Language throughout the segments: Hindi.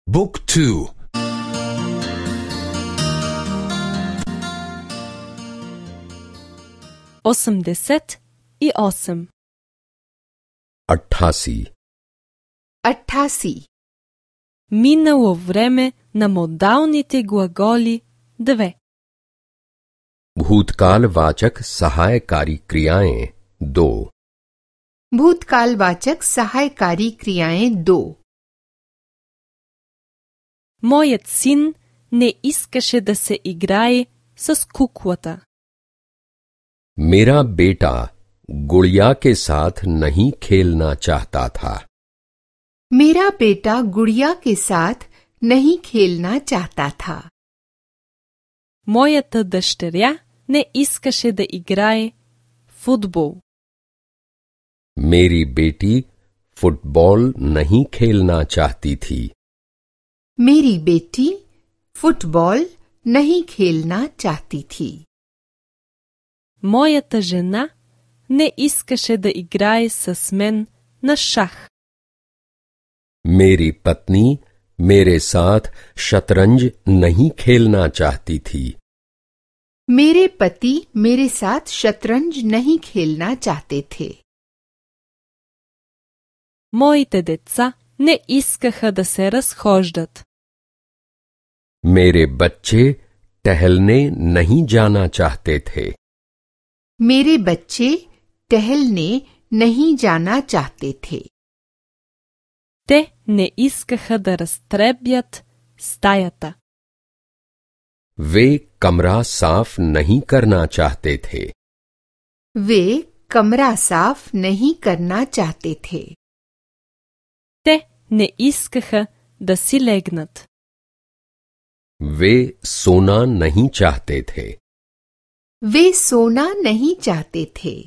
Book 2. 88. 88. 88. Минало време на модалните глаголи 2. भूतकालवाचक सहायकारी क्रियाएं 2. भूतकालवाचक सहायकारी क्रियाएं 2. Моят син не искаше да се играе с куклата. मेरा बेटा गुड़िया के साथ नहीं खेलना चाहता था. मेरा बेटा गुड़िया के साथ नहीं खेलना चाहता था. Моята дъщеря не искаше да играе футбол. मेरी बेटी फुटबॉल नहीं खेलना चाहती थी. मेरी बेटी फुटबॉल नहीं खेलना चाहती थी. Моята жена не искаше да играе с мен на шах. मेरी पत्नी मेरे साथ शतरंज नहीं खेलना चाहती थी. मेरे पति मेरे साथ शतरंज नहीं खेलना चाहते थे. Моите деца не искаха да се разхождат. मेरे बच्चे टहलने नहीं जाना चाहते थे. मेरे बच्चे टहलने नहीं जाना चाहते थे. Те не искаха да разтребят стаята. वे कमरा साफ नहीं करना चाहते थे. वे कमरा साफ नहीं करना चाहते थे. Те не искаха да си легнат. वे सोना नहीं चाहते थे. वे सोना नहीं चाहते थे.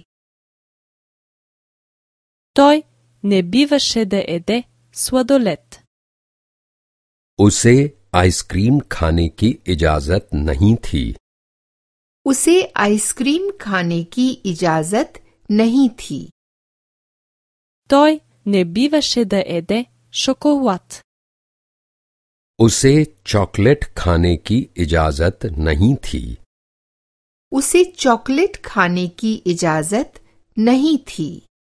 Той не биваше да еде сладолед. उसे आइसक्रीम खाने की इजाजत नहीं थी. उसे आइसक्रीम खाने की इजाजत नहीं थी. Той не биваше да еде шоколад. उसे चॉकलेट खाने की इजाजत नहीं थी. उसे चॉकलेट खाने की इजाजत नहीं थी.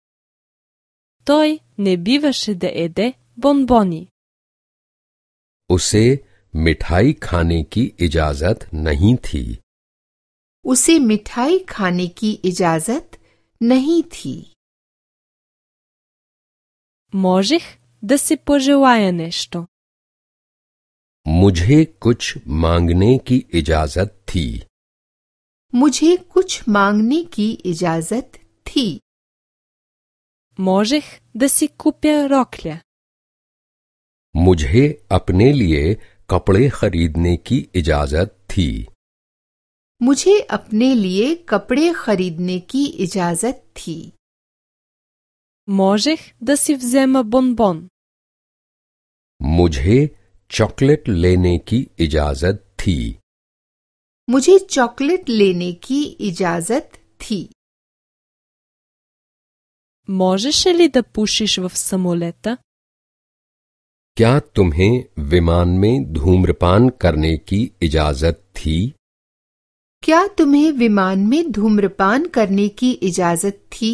Той не биваше да еде бонбони. उसे मिठाई खाने की इजाजत नहीं थी. उसे मिठाई खाने की इजाजत नहीं थी. Можех да си пожелая нещо. मुझे कुछ मांगने की इजाजत थी. मुझे कुछ मांगने की इजाजत थी. Можех да си купя рокля. मुझे अपने लिए कपड़े खरीदने की इजाजत थी. मुझे अपने लिए कपड़े खरीदने की इजाजत थी. Можех да си взема бонбон. मुझे चॉकलेट लेने की इजाजत थी. मुझे चॉकलेट लेने की इजाजत थी. Можеше ли да пушиш в самолета? क्या तुम्हें विमान में धूम्रपान करने की इजाजत थी? क्या तुम्हें विमान में धूम्रपान करने की इजाजत थी?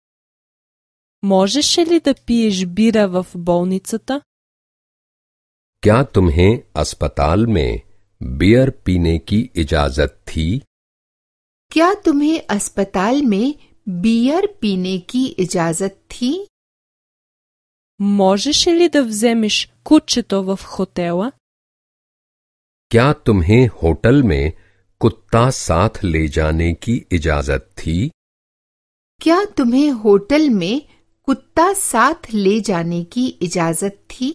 Можеше ли да пиеш бира в болницата? क्या तुम्हें अस्पताल में बियर पीने की इजाजत थी? क्या तुम्हें अस्पताल में बियर पीने की इजाजत थी? Можеше ли да вземеш кучето в хотела? क्या तुम्हें होटल में कुत्ता साथ ले जाने की इजाजत थी? क्या तुम्हें होटल में कुत्ता साथ ले जाने की इजाजत थी?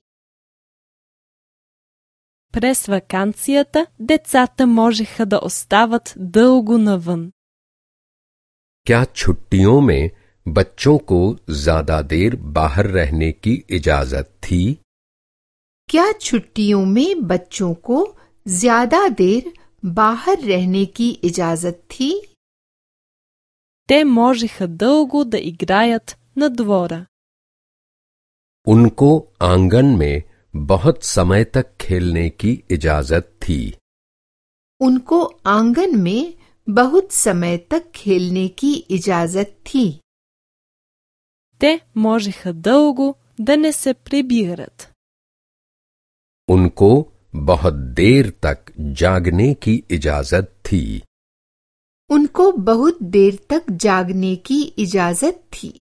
През ваканцията децата можеха да остават дълго навън. क्या छुट्टियों में बच्चों को ज्यादा देर बाहर रहने की इजाजत थी? क्या छुट्टियों में बच्चों को ज्यादा देर बाहर रहने की इजाजत थी? Те можеха дълго да играят на двора. उनको आंगन में बहुत समय तक खेलने की इजाजत थी। उनको आंगन में बहुत समय तक खेलने की इजाजत थी। Те можеха дълго да не се прибират. उनको बहुत देर तक जागने की इजाजत थी। उनको बहुत देर तक जागने की इजाजत थी।